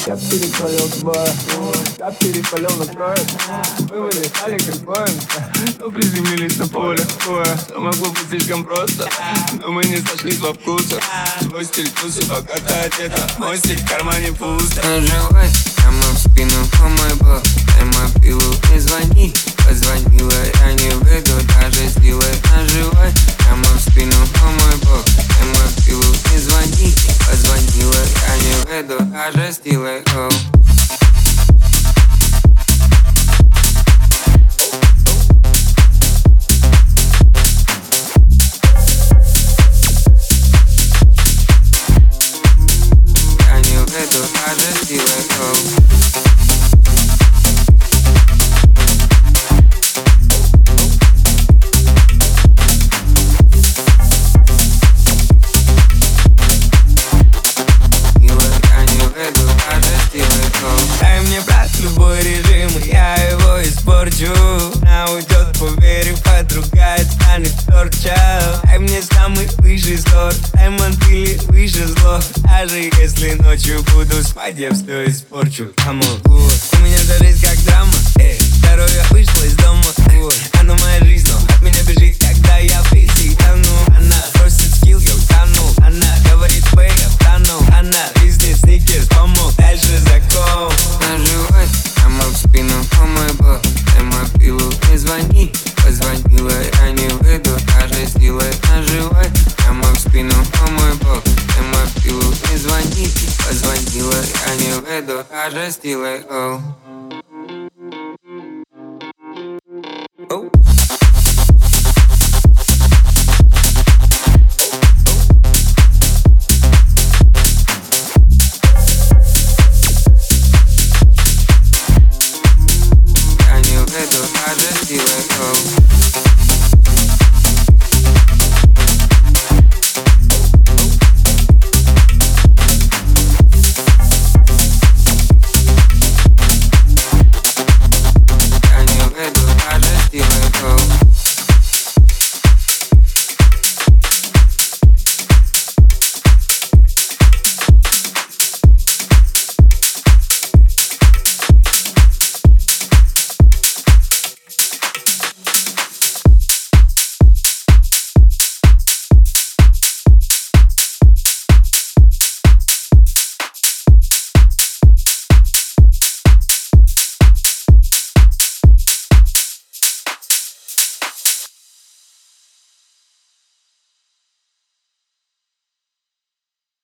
Я перепалил с боя, я перепалил на кровь. Мы вылетали как Боинг, но приземлились на поле боя. Все могло быть слишком просто, но мы не сошлись во вкусах. Твой стиль тусы, пока ты одета, мой стиль в кармане пусто. Наживай прямо в спину, о мой бог, дай мобилу, не звони. Позвонила, я не выйду, даже сделай. Наживай прямо в спину, о мой бог, дай мобилу, не звони. Позвонила, я не выйду, даже сделай. Даже сделай. Дай мне, брат, любой режим, и я его испорчу. Она уйдет, поверив, а другая станет торча. Дай мне самый высший сорт, дай мантили выше зло. Даже если ночью буду спать, я все испорчу. У меня же жизнь как драма, здоровье вышло из дома. Оно моя жизнь, но от меня бежит, когда я в писи тону. Она просит скилл, я утону. Она говорит, бэй, я встану. Она бизнес, сникерс, помог, дальше закон. Наживай прямо в спину, о мой бог, дай мобилу, не звони. Позвонила, я не выйду, даже сделай. Наживай прямо в спину, о мой бог, дай мобилу, не звони. Позвонила, я не выйду, даже сделай.